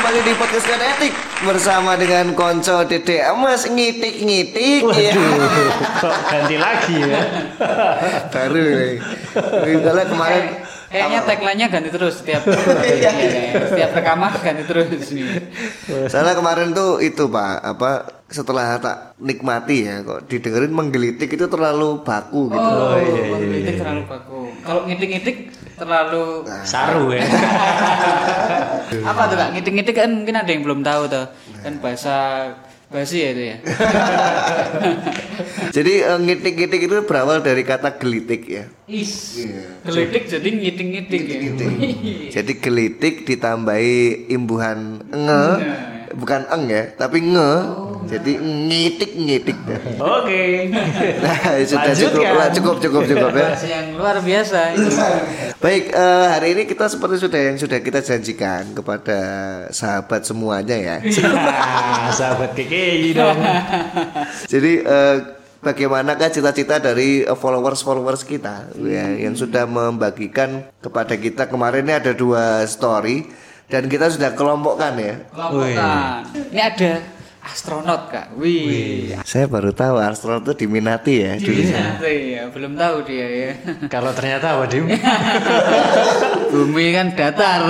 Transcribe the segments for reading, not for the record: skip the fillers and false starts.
kembali di podcast Kode Etik bersama dengan Konco Dede Emas ngitik-ngitik. Waduh, kok ganti lagi ya? Baru nih. Kalau kemarin kayaknya tagline-nya ganti terus setiap rekaman ganti terus nih. Soalnya kemarin tuh itu Pak, setelah tak nikmati ya kok didengerin menggelitik itu terlalu baku gitu. Menggelitik terlalu baku. Kalau ngitik-ngitik terlalu Saru ya. apa tuh Kak? Ngitik-ngitik kan mungkin ada yang belum tahu tuh. Kan bahasa basi ya itu ya. Jadi ngitik-ngitik itu berawal dari kata gelitik ya. Gelitik jadi ngitik-ngitik ya. Jadi gelitik ditambahi imbuhan bukan ya, tapi jadi ngitik-ngitik. Oke. Nah, sudah Lanjutkan. cukup ya. Bahasa yang luar biasa. Baik, hari ini kita seperti sudah kita janjikan kepada sahabat semuanya ya. Sahabat KKI dong. Jadi bagaimanakah cita-cita dari followers kita ya, yang sudah membagikan kepada kita kemarin ini ada 2 story dan kita sudah kelompokkan ya. Kelompokan. Ini ada astronot Kak. Wih. Saya baru tahu astronot itu diminati ya dulunya. Iya, belum tahu dia ya. Kalau ternyata apa Dim? Bumi kan datar.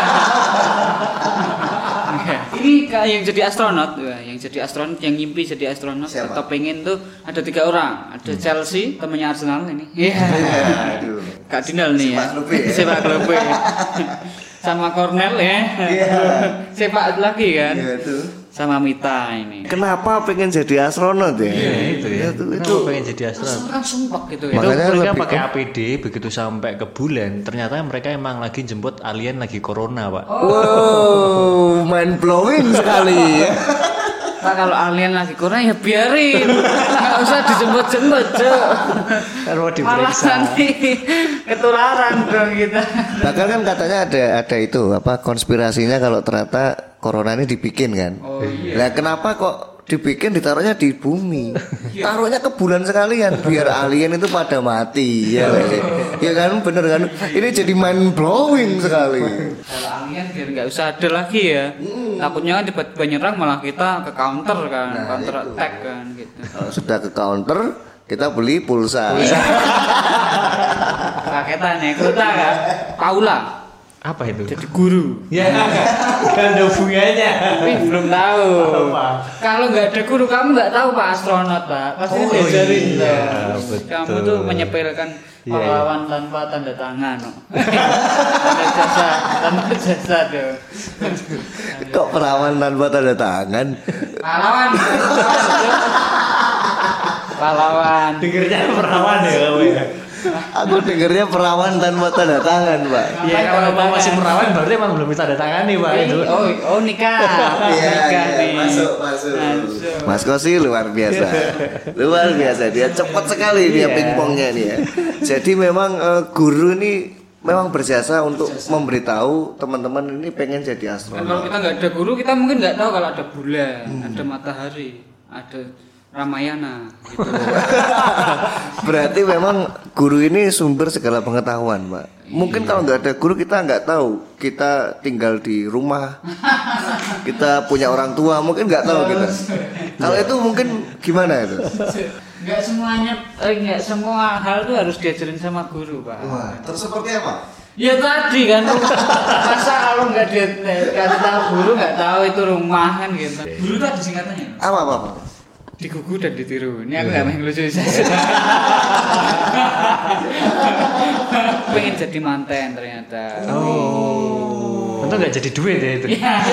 Ini Kak yang jadi astronot, yang ngimpi jadi astronot. Siapa? Atau pengen tuh ada 3 orang. Ada Chelsea, temannya Arsenal ini. Iya. Aduh. Kak Dinal nih ya. Sepak Lope. Sama Cornel ya. Sepak lagi kan. Iya tuh. Sama Mita ini. Kenapa pengen jadi astronot ya? Itu ya. Itu pengen jadi astronot. Langsung pak gitu ya. Makanya Itu mereka lebih pakai APD begitu sampai ke bulan. Ternyata mereka emang lagi jemput alien lagi corona, Pak. Wow, mind blowing sekali. Nah, kalau alien lagi kurang ya biarin. Enggak usah dijemput-jemput, Cuk. Kalau Malah diperiksa. nanti ketularan dong kita. Bahkan kan katanya ada itu konspirasinya kalau ternyata corona ini dibikin kan. Oh iya. Lah kenapa kok dibikin ditaruhnya di bumi? Taruhnya ke bulan sekalian biar alien itu pada mati ya. Ya kan bener kan? Ini jadi mind blowing sekali. Kalau alien biar nggak usah ada lagi ya. Takutnya kan tiba-tiba nyerang malah kita ke counter kan, counter attack kan gitu. Kalau sudah ke counter kita beli pulsa. Paketan ya, kuota kan. Paula Apa itu? jadi guru. Ya, kan ada hubungannya. Tapi belum tahu. Apa? Kalau nggak ada guru kamu nggak tahu Pak astronot Pak. Pasti diajarin iya, tuh. betul. Kamu tuh menyepelekan Iya, pahlawan tanpa tanda tangan. Tanpa jasa tuh. Kok perawan tanpa tanda tangan? Pahlawan. Pahlawan. Dengernya perawan ya kamu ya. Aku dengernya perawan tanpa tanda tangan, Pak. Iya, kalau mau masih perawan berarti emang belum bisa ada tangan nih, Pak itu. Oh nikah. Nikah nih. Masuk. Mas Kosi luar biasa. Dia cepat sekali dia pingpongnya nih ya. Jadi memang guru ini memang berjasa untuk memberitahu teman-teman ini pengen jadi Dan astronot. kalau kita nggak ada guru kita mungkin nggak tahu kalau ada bulan, ada matahari, ada Ramayana gitu. Berarti memang guru ini sumber segala pengetahuan, Pak. Mungkin kalau nggak ada guru kita nggak tahu kita tinggal di rumah, kita punya orang tua, mungkin nggak tahu kita. Kalau itu mungkin gimana itu? Nggak semua hal tuh harus diajarin sama guru Pak. Wah, terus seperti apa? Ya tadi kan, masa kalau nggak dikasih tahu guru nggak tahu itu rumah kan gitu. Guru tuh ada singkatannya. Apa? Digugu dan ditiru. Ini aku nggak main lucu saja. Pengen jadi manten ternyata. Untung nggak jadi duit ya itu.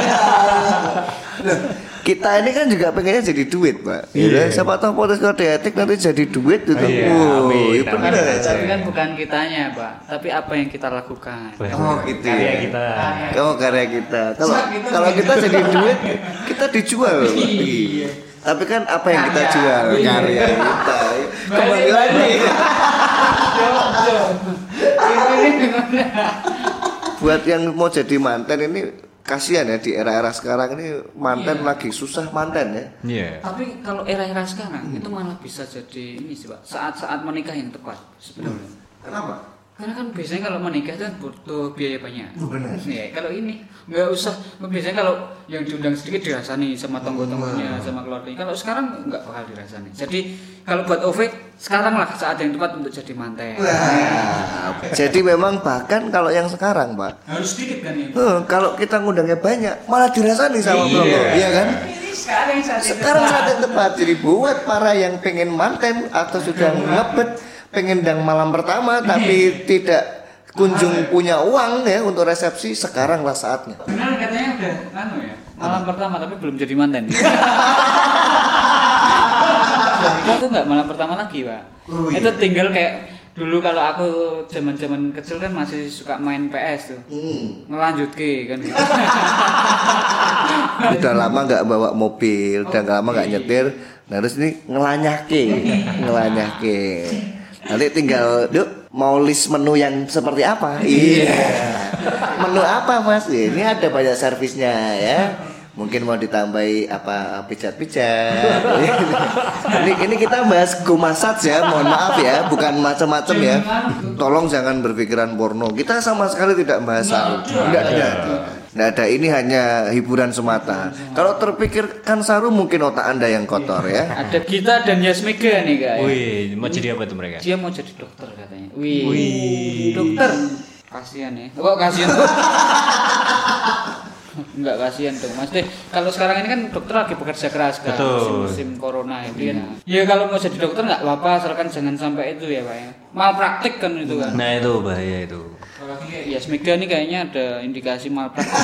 Kita ini kan juga pengennya jadi duit, Pak. Iya. Siapa tahu podcast Kode Etik nanti jadi duit gitu. Iya, amin, Itu amin. benar. Tapi kan bukan kitanya Pak, tapi apa yang kita lakukan. Oh, gitu Karya ya. kita. Karya kita. Kalau kita jadi duit, kita dijual. Iya. Tapi kan apa yang kita jual? Karya kita. Kembali lagi. Buat yang mau jadi manten ini kasihan ya di era-era sekarang ini manten lagi susah manten ya. Iya. Tapi kalau era-era sekarang itu malah bisa jadi ini sih Pak, saat-saat menikah yang tepat sebenarnya. Kenapa? Karena kan biasanya kalau menikah kan butuh biaya banyak. Benar. Ya, kalau ini nggak usah. Biasanya kalau yang diundang sedikit dirasani sama tonggo-tonggonya, sama keluarganya. Kalau sekarang nggak bakal dirasani. Jadi kalau buat OV sekarang lah saat yang tepat untuk jadi manten. Jadi memang bahkan kalau yang sekarang, Pak, Harus sedikit kan ya. kalau kita ngundangnya banyak malah dirasani sama pelongo, iya kan? Ini sekarang saat itu. Sekarang saat yang tepat. Jadi buat para yang pengen manten atau sudah ngebet pengen dang malam pertama tapi tidak kunjung punya uang ya untuk resepsi, sekaranglah saatnya. Benar katanya udah ya. Malam pertama tapi belum jadi manten. Itu nggak malam pertama lagi, Pak. Itu tinggal kayak dulu kalau aku zaman-zaman kecil kan masih suka main PS tuh. Ngelanjut kan gitu. Udah lama nggak bawa mobil, udah lama nggak nyetir, nah terus ini ngelanyake. Nanti tinggal, Duk, mau list menu yang seperti apa? Iya. Menu apa, Mas? Ini ada banyak servisnya ya. Mungkin mau ditambahi apa pijat-pijat. ini kita bahas kumasat ya, mohon maaf ya, bukan macam-macam ya. Tolong jangan berpikiran porno. Kita sama sekali tidak bahas saru. Nggak ada. Ini hanya hiburan semata. Kalau terpikirkan saru mungkin otak Anda yang kotor ya. Ada kita dan Yasmega nih, guys. Wih, mau jadi apa tuh mereka? Dia mau jadi dokter katanya. Wih. Dokter. Kasihan ya. Kok kasihan? Enggak kasihan dong Mas. Kalau sekarang ini kan dokter lagi bekerja keras kan, musim corona itu kan. Ya kalau mau jadi dokter nggak apa-apa, asalkan jangan sampai itu ya Pak ya. Malpraktik kan itu kan. Nah itu bahaya itu. Ya Smega nih kayaknya ada indikasi malpraktik.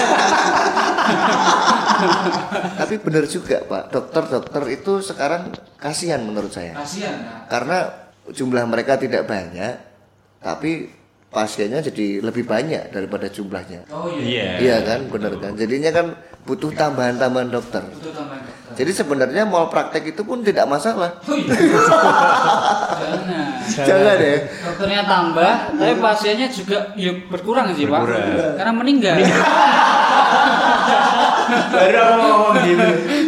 Tapi benar juga Pak, dokter-dokter itu sekarang kasihan menurut saya. Kasihan. Ya? Karena jumlah mereka tidak banyak, tapi pasiennya jadi lebih banyak daripada jumlahnya. Oh iya. Iya kan, benar kan. Jadinya kan butuh tambahan-tambahan dokter. Jadi sebenarnya mal praktek itu pun tidak masalah. Oh, iya. Jangan ya. Dokternya tambah, tapi pasiennya juga ya berkurang sih Pak. Karena meninggal. Baru aku ngomong gitu.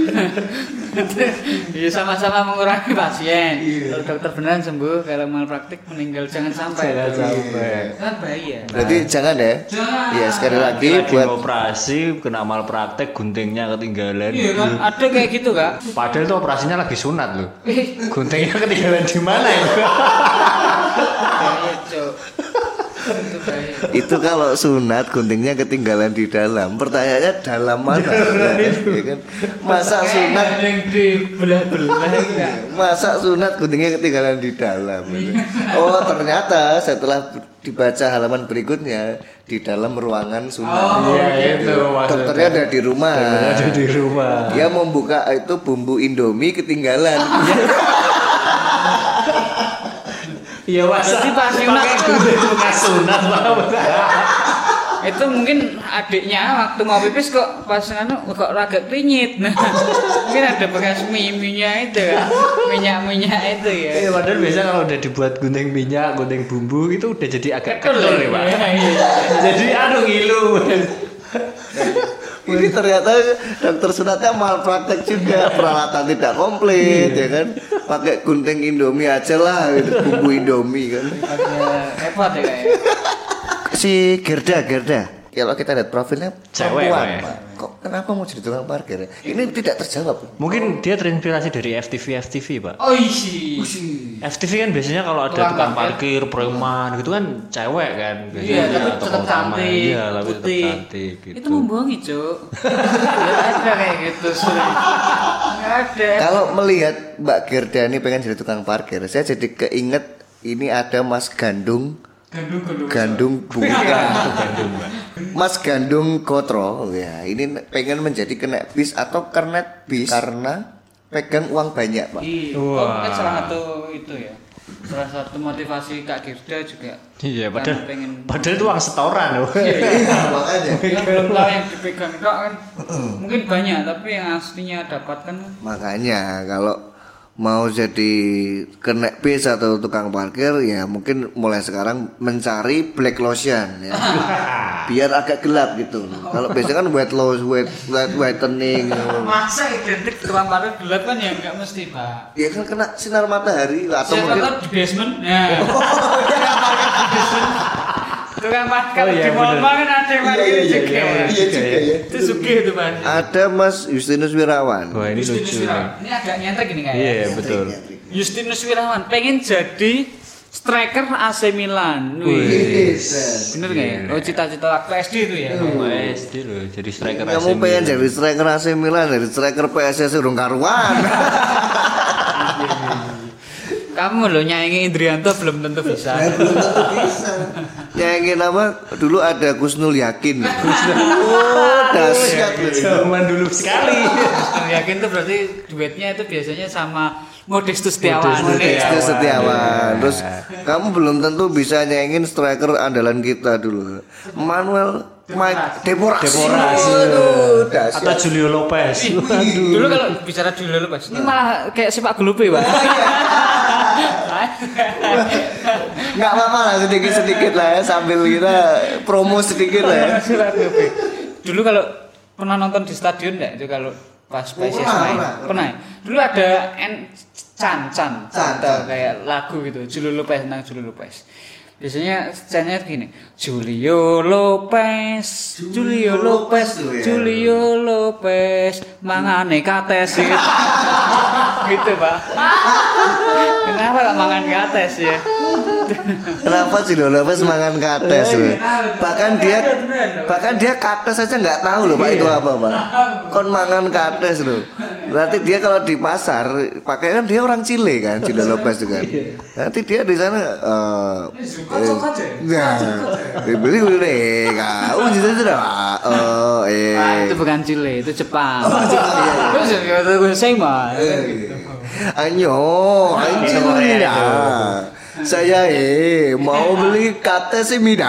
Iya sama-sama mengurangi pasien. Kalau dokter beneran sembuh, kalau malpraktik meninggal jangan sampai. Kan bahaya. Berarti jangan ya. Iya sekali lagi buat operasi kena malpraktek guntingnya ketinggalan. Iya kan, ada kayak gitu Kak. Padahal itu operasinya lagi sunat loh. Guntingnya ketinggalan di mana ya? Bahaya, Cok. Itu bahaya. itu kalau sunat guntingnya ketinggalan di dalam. Pertanyaannya dalam mana? Ya kan? Masa sunat yang dibelah-belah enggak? Masa sunat guntingnya ketinggalan di dalam. Oh ternyata setelah dibaca halaman berikutnya di dalam ruangan sunat. Iya itu. Dokternya ada di rumah. Ada di rumah. Dia membuka itu bumbu Indomie ketinggalan. Iya masa Berarti pas sunat itu mungkin adiknya waktu mau pipis kok pas kok agak klinyit. Nah, mungkin ada bekas mie-nya itu kan. Minyak-minyak itu ya. Iya padahal biasa kalau udah dibuat gunting minyak, gunting bumbu itu udah jadi agak kental nih Pak. Jadi ngilu. Ini ternyata dokter sunatnya malpraktek juga, peralatan tidak komplit ya kan. Pakai gunting Indomie aja lah, gitu, bumbu Indomie kan. Repot ya kayaknya. Si Gerda, kalau kita lihat profilnya Cewek, perempuan, Pak, ya? Pak. Kok kenapa mau jadi tukang parkir? Ya? Ini tidak terjawab. Mungkin dia terinspirasi dari FTV Pak. Oh isi. FTV kan biasanya kalau ada tukang parkir, preman gitu kan cewek kan. Iya, tapi tetap cantik. Iya, tapi tetap putih. cantik gitu. Itu membohongi, Cuk. Enggak ada kayak gitu sudah. Enggak ada. Kalau melihat Mbak Gerda ini pengen jadi tukang parkir, saya jadi keinget ini ada Mas Gandung bukan. Mas Gandung Kotro ya, ini pengen menjadi kenek bis atau kernet bis karena pegang uang banyak Pak. Iya. Oh, mungkin salah satu itu ya. Salah satu motivasi Kak Girda juga. Iya, Karena padahal itu uang setoran loh. Makanya. Yang belum tahu yang dipegang Kak kan. Mungkin banyak tapi yang aslinya dapatkan. Makanya kalau mau jadi kenek bis atau tukang parkir ya mungkin mulai sekarang mencari black lotion ya. Biar agak gelap gitu. Kalau biasanya kan whitening. Masa identik tukang parkir gelap kan ya enggak mesti, Pak. Ya kan kena sinar matahari atau Siapa mungkin tahu di basement. Nah. Tukang pas kalau di mall kan ada yang parkir juga. Itu sugih itu Mas. Ada Mas Justinus Wirawan. Wah, ini lucu. Ini agak nyentek ini kayak. Iya, betul. Justinus Wirawan pengen jadi striker AC Milan. Wih. Bener nggak ya? Oh cita-cita waktu SD itu ya? SD loh, jadi striker AC Kamu pengen jadi striker AC Milan, jadi striker PSS urung karuan. Kamu loh nyaingi Indrianto belum tentu bisa. Nyaingin apa? Dulu ada Kusnul Yakin. Oh, dahsyat. zaman dulu sekali. Yakin tuh berarti duetnya itu biasanya sama Modestus Setiawan. Modestus Setiawan. Terus kamu belum tentu bisa nyaingin striker andalan kita dulu. Manuel Mike Deporasi. Atau Julio Lopez. Dulu kalau bicara Julio Lopez, ini malah kayak sepak gelupe, Pak. Nggak apa-apa lah, sedikit-sedikit lah ya, sambil kita promo sedikit lah ya. Dulu kalau pernah nonton di stadion nggak itu kalau pas PSIS main? Pernah. Dulu ada Chan kayak lagu gitu, Julio Lopez tentang Julio Lopez. Biasanya scenanya gini, Julio Lopez, mangane kates gitu Pak. Kenapa gak mangan kates ya? Kenapa Julio Lopez mangan kates? Bahkan dia kates aja nggak tahu loh Pak itu apa Pak. Kon mangan kates loh. Berarti dia kalau di pasar pakai kan dia orang Chile kan, Julio Lopez itu kan. Nanti dia di sana dibeli nih kau gitu sudah. Itu bukan Chile, itu Jepang. Itu saya mah. Anyo saya mau beli katesimida.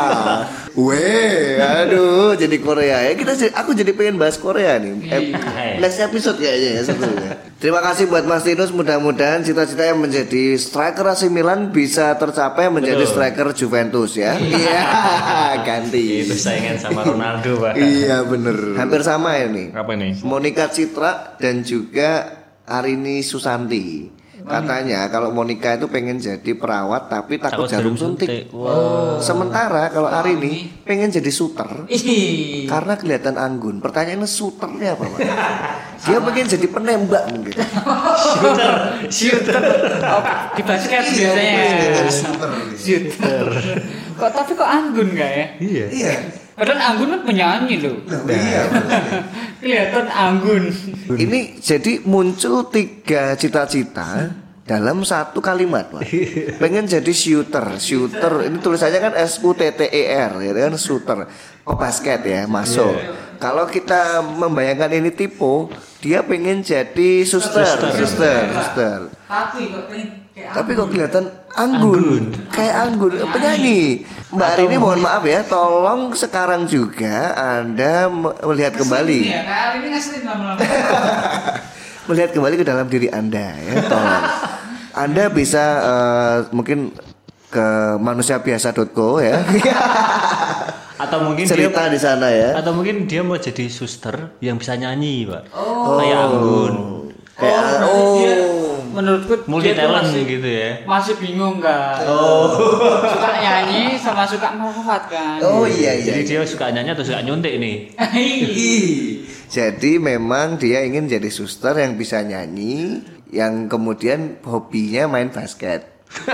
Aduh, jadi Korea ya. Aku jadi pengen bahas Korea nih. Next episode kayaknya ya sebetulnya. Terima kasih buat Mas Tinus. Mudah-mudahan cita-cita yang menjadi striker AC Milan bisa tercapai menjadi striker Juventus ya. Iya, ganti. Itu saingan sama Ronaldo, Pak. Iya bener. Hampir sama ini. Apa nih? Monica Citra dan juga Arini Susanti. Katanya kalau Monica itu pengen jadi perawat tapi takut jarum suntik. Wow. Sementara kalau Arini pengen jadi shooter karena kelihatan anggun. Pertanyaannya shooternya apa Pak? Dia pengen jadi penembak mungkin. Shooter. Di basket biasanya. Shooter. Tapi kok anggun gak ya? Iya. Padahal anggun kan penyanyi loh. Iya. Kelihatan anggun. Ini jadi muncul 3 cita-cita dalam satu kalimat, Pak. Pengen jadi shooter. Ini tulisannya kan SUTTER, ya kan shooter. Basket ya, masuk. Kalau kita membayangkan ini tipe, dia pengen jadi suster. Tapi kok kelihatan anggun. Kayak anggun. Penyanyi. Mbak Arini mohon maaf ya, tolong sekarang juga Anda melihat kembali. Melihat kembali ke dalam diri Anda ya, tolong. Anda bisa mungkin ke manusiabiasa.co ya. Atau mungkin cerita di sana ya. Atau mungkin dia mau jadi suster yang bisa nyanyi, Pak. Kayak anggun. Menurutku multi talent gitu ya. Masih bingung kan? Suka nyanyi sama suka merawat kan? Iya. Jadi dia suka nyanyi atau suka nyontek nih? Jadi memang dia ingin jadi suster yang bisa nyanyi, yang kemudian hobinya main basket.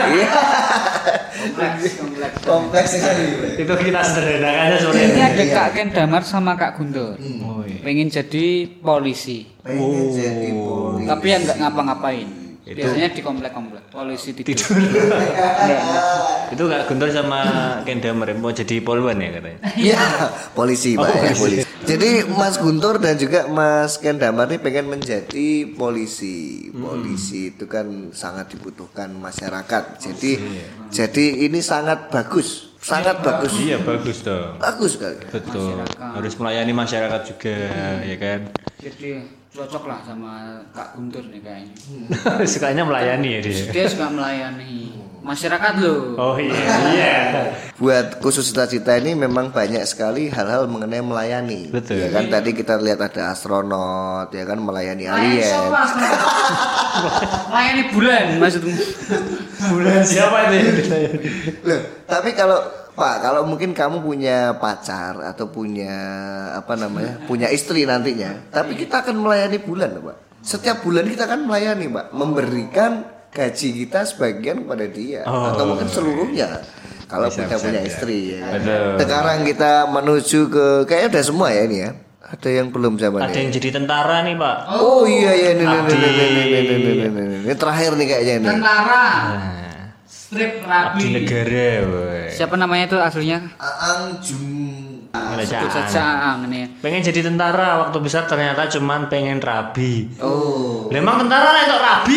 Kompleks sekali. Itu kita sederhanakannya seperti ini. Ada Kak Ken Damar sama Kak Guntur. Pengen jadi polisi. Tapi yang nggak ngapa-ngapain. Biasanya di komplek-komplek polisi tidur. Itu Kak Guntur sama Ken Damar mau jadi polwan ya katanya. Iya, polisi Pak ya, polisi. Jadi Mas Guntur dan juga Mas Ken Damar ini pengen menjadi polisi. Polisi itu kan sangat dibutuhkan masyarakat. Jadi ini sangat bagus. Bagus. Iya, bagus dong. Bagus kan? Betul. Harus melayani masyarakat juga, ya kan? Jadi cocok lah sama Kak Guntur nih kayaknya. Sukanya melayani ya dia. Dia suka melayani masyarakat loh. Oh iya. Buat khusus cita-cita ini memang banyak sekali hal-hal mengenai melayani. Betul. Ya kan tadi kita lihat ada astronot, ya kan melayani alien. Melayani bulan maksudmu. Bulan siapa itu yang ditanya? Loh, tapi kalau mungkin kamu punya pacar atau punya punya istri nantinya, tapi kita akan melayani bulan, Pak. Setiap bulan kita akan melayani, Pak, memberikan gaji kita sebagian kepada dia atau mungkin seluruhnya. Kalau kita punya istri ya. Sekarang kita menuju ke kayaknya udah semua ya ini ya. Ada yang belum zaman Ada yang jadi tentara nih, Pak. Oh iya ini terakhir nih kayaknya ini. Tentara. Strip rapi. Abdi negara, woy. Siapa namanya itu aslinya? Aang Jung. Sebut saja Aang nih. Pengen jadi tentara waktu besar ternyata cuman pengen rabi. Oh. Memang tentara lah itu rabi.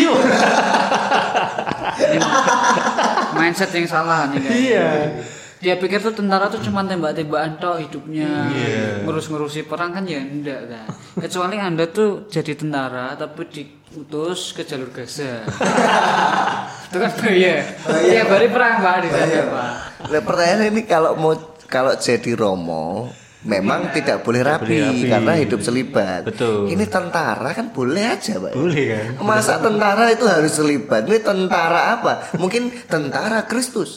Mindset yang salah nih kan. Iya. Dia pikir tuh tentara tuh cuma tembak-tembakan tok hidupnya, ngurus-ngurusi perang kan ya enggak kan. Kecuali Anda tuh jadi tentara tapi diutus ke jalur Gaza. Itu kan bahaya. Tiap hari perang Pak di sana Pak. Nah, pertanyaan ini kalau jadi Romo memang tidak boleh rapi karena hidup selibat. Betul. Ini tentara kan boleh aja, Pak. Boleh kan? Masa tentara itu harus selibat? Ini tentara apa? Mungkin tentara Kristus.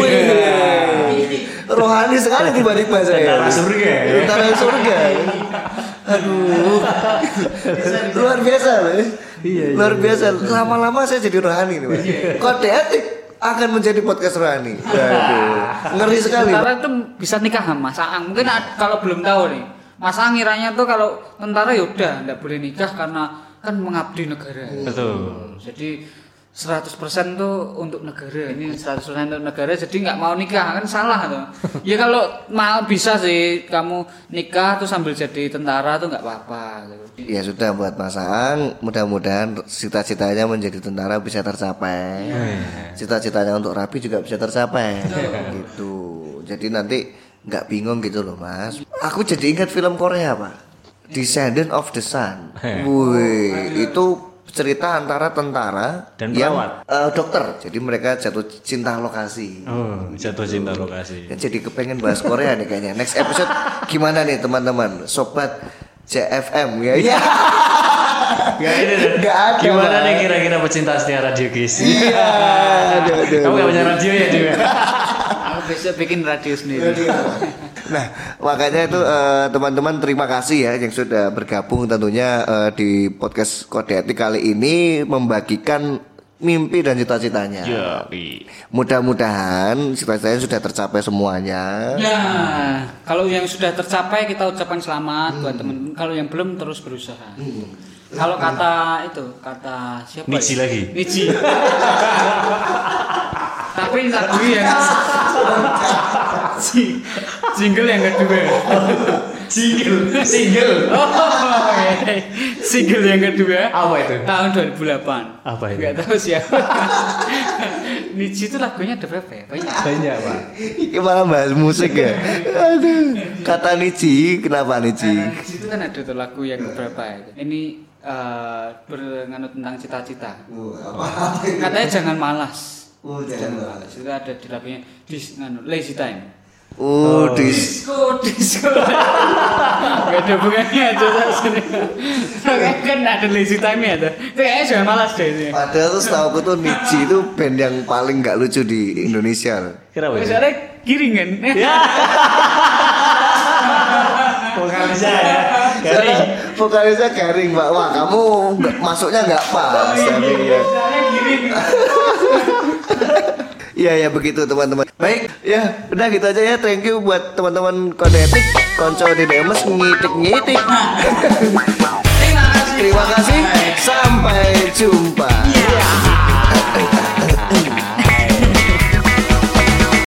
Rohani sekali tiba-tiba saya. Tentara surga. Tentara surga. Aduh. Luar biasa loh. Luar biasa. Lama-lama saya jadi rohani nih, Pak. Kode etik akan menjadi podcast rohani. Aduh. Ngeri sekali. Tentara itu bisa nikah sama Mas Aang. Mungkin kalau belum tahu nih. Mas Aang ngiranya tuh kalau tentara ya udah enggak boleh nikah karena kan mengabdi negara. Betul. Jadi 100% tuh untuk negara. Ini 100% untuk negara jadi nggak mau nikah kan salah tuh. Ya kalau mau bisa sih kamu nikah tuh sambil jadi tentara tuh nggak apa-apa gitu. Ya sudah buat Mas Aang, mudah-mudahan cita-citanya menjadi tentara bisa tercapai. Cita-citanya untuk rapi juga bisa tercapai. Gitu. Jadi nanti nggak bingung gitu loh, Mas. Aku jadi ingat film Korea, Pak. Descendant of the Sun. Wih, itu cerita antara tentara dan yang perawat. Dokter. Jadi mereka jatuh cinta lokasi. Oh, jatuh cinta lokasi. Dan jadi kepengen bahas Korea nih kayaknya. Next episode gimana nih teman-teman? Sobat JFM ya. Iya. Gak ada. Gimana nih kira-kira pecinta setia radio guys? Iya. Kamu gak punya radio ya dia? Aku besok bikin radio sendiri. Nah, makanya itu teman-teman terima kasih ya yang sudah bergabung tentunya di podcast Kode Etik kali ini membagikan mimpi dan cita-citanya. Mudah-mudahan cita-citanya sudah tercapai semuanya. Ya, kalau yang sudah tercapai kita ucapkan selamat buat teman. Kalau yang belum terus berusaha. Kalau kata siapa? Niji ya? lagi. Niji. Tapi lagu yang single yang kedua. Single. Single yang kedua. Apa itu? Tahun 2008. Apa itu? Enggak tahu siapa. Niji itu lagunya ada berapa ya? Banyak, Pak. Ini malah bahas musik ya. Aduh. Kata Niji, kenapa Niji? Niji itu kan ada tuh lagu yang berapa ya? Ini bernganu tentang cita-cita. Katanya jangan malas. Jangan malas. Itu ada di lagunya Lazy Time. Disco. Gak ada hubungannya aja sini. Kan ada lazy time ya tuh. Kayaknya jangan malas deh ini. Padahal tuh setahu aku tuh Niji itu band yang paling nggak lucu di Indonesia. Kenapa? Soalnya giring kan. Ya. Vokalisnya ya. Garing. Vokalisnya garing, Mbak. Wah, kamu masuknya nggak pas. Soalnya giring. Iya ya begitu teman-teman. Baik ya udah gitu aja ya. Thank you buat teman-teman Kode Etik. Konco di DMS ngitik-ngitik.